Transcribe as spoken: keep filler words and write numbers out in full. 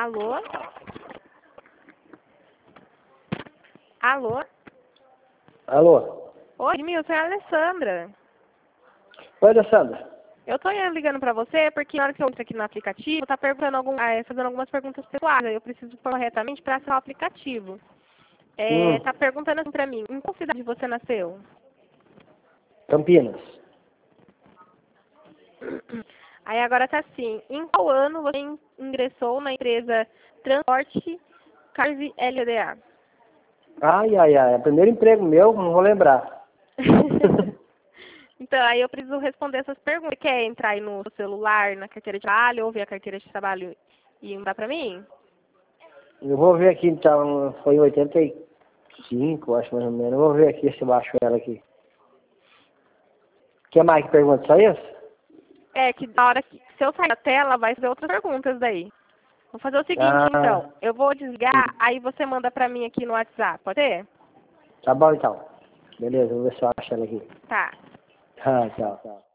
Alô? Alô? Alô? Oi, Milton, é a Alessandra. Oi, Alessandra. Eu tô ligando pra você porque na hora que eu entro aqui no aplicativo, tá perguntando algum, ah, fazendo algumas perguntas pessoais. Aí eu preciso pôr corretamente pra acessar o aplicativo. É, Hum, tá perguntando assim pra mim, em qual cidade você nasceu? Campinas. Aí agora tá assim, em qual ano você ingressou na empresa Transporte Carve L T Da? Ai, ai, ai. É o primeiro emprego meu, não vou lembrar. Então, aí eu preciso responder essas perguntas. Você quer entrar aí no celular, na carteira de trabalho, ou ver a carteira de trabalho e mandar pra mim? Eu vou ver aqui, então, foi em oitenta e cinco, acho mais ou menos. Eu vou ver aqui se eu acho ela aqui. Quer mais que pergunta? Só isso? É, que na hora que, se eu sair da tela, vai fazer outras perguntas daí. Vou fazer o seguinte, Ah, então. Eu vou desligar, aí você manda pra mim aqui no WhatsApp, pode ser? tá bom então. Beleza, vou ver se eu acho ela aqui. Tá. Ah, tchau, tchau.